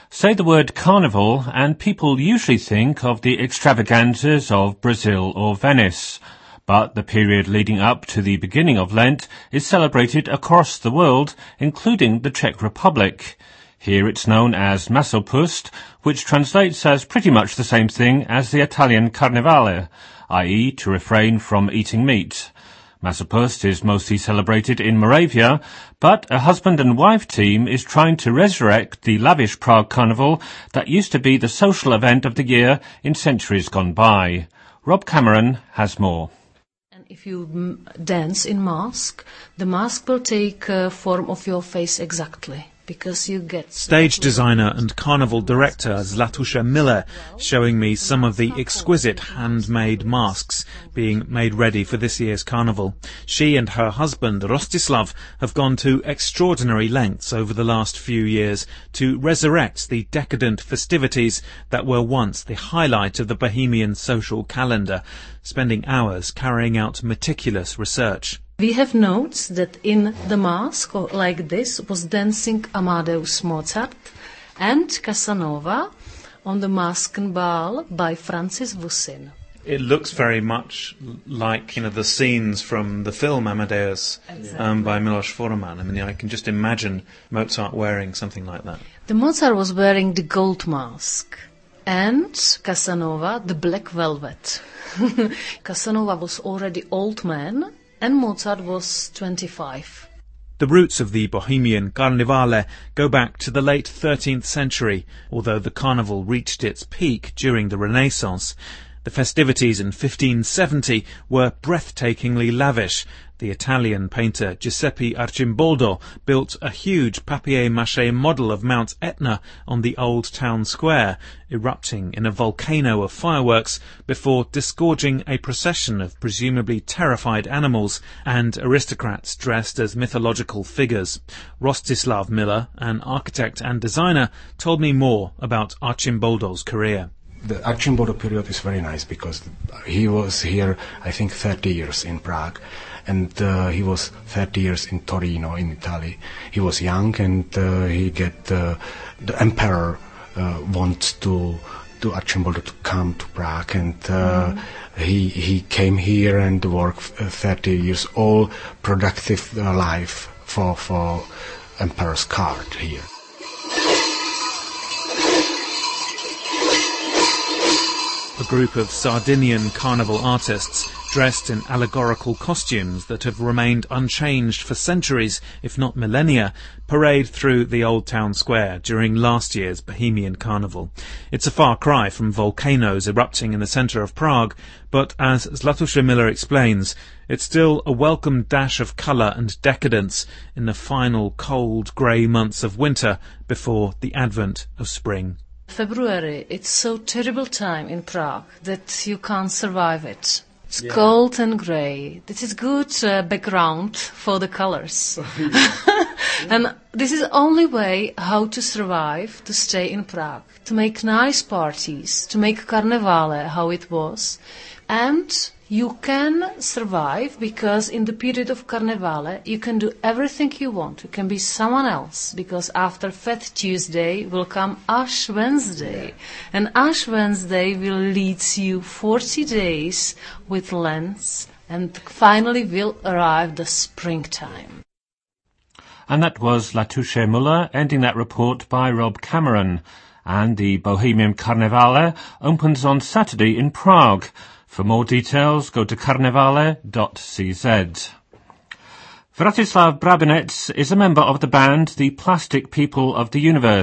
Say the word carnival and people usually think of the extravaganzas of Brazil or Venice. But the period leading up to the beginning of Lent is celebrated across the world, including the Czech Republic. Here it's known as Masopust, which translates as pretty much the same thing as the Italian Carnevale, i.e. to refrain from eating meat. Masopust is mostly celebrated in Moravia, but a husband and wife team is trying to resurrect the lavish Prague Carnival that used to be the social event of the year in centuries gone by. Rob Cameron has more. If you dance in mask, the mask will take form of your face exactly, because you get... Stage designer and carnival director Zlatusha Miller showing me some of the exquisite handmade masks being made ready for this year's carnival. She and her husband Rostislav have gone to extraordinary lengths over the last few years to resurrect the decadent festivities that were once the highlight of the Bohemian social calendar, spending hours carrying out meticulous research. We have notes that in the mask, like this, was dancing Amadeus Mozart and Casanova on the Masken Ball by Francis Wusin. It looks very much like, the scenes from the film Amadeus by Milos Forman. I mean, I can just imagine Mozart wearing something like that. The Mozart was wearing the gold mask and Casanova the black velvet. Casanova was already old man and Mozart was 25. The roots of the Bohemian Carnevale go back to the late 13th century, although the carnival reached its peak during the Renaissance. The festivities in 1570 were breathtakingly lavish. The Italian painter Giuseppe Arcimboldo built a huge papier-mâché model of Mount Etna on the old town square, erupting in a volcano of fireworks before disgorging a procession of presumably terrified animals and aristocrats dressed as mythological figures. Rostislav Miller, an architect and designer, told me more about Arcimboldo's career. The Arcimboldo period is very nice because he was here, I think, 30 years in Prague, and he was 30 years in Torino, in Italy. He was young, and the emperor wants to Arcimboldo to come to Prague, and he came here and worked 30 years, all productive life for emperor's court here. A group of Sardinian carnival artists dressed in allegorical costumes that have remained unchanged for centuries, if not millennia, parade through the old town square during last year's Bohemian Carnival. It's a far cry from volcanoes erupting in the centre of Prague, but as Zlatusha Miller explains, it's still a welcome dash of colour and decadence in the final cold grey months of winter before the advent of spring. February, it's so terrible time in Prague that you can't survive it. It's cold and grey. This is good background for the colors. And this is the only way how to survive, to stay in Prague, to make nice parties, to make Carnevale how it was. And you can survive because in the period of Carnevale you can do everything you want. You can be someone else because after Fat Tuesday will come Ash Wednesday. And Ash Wednesday will lead you 40 days with Lent and finally will arrive the springtime. And that was Zlatusha Miller ending that report by Rob Cameron. And the Bohemian Carnevale opens on Saturday in Prague. For more details, go to carnevale.cz. Vratislav Brabinets is a member of the band The Plastic People of the Universe.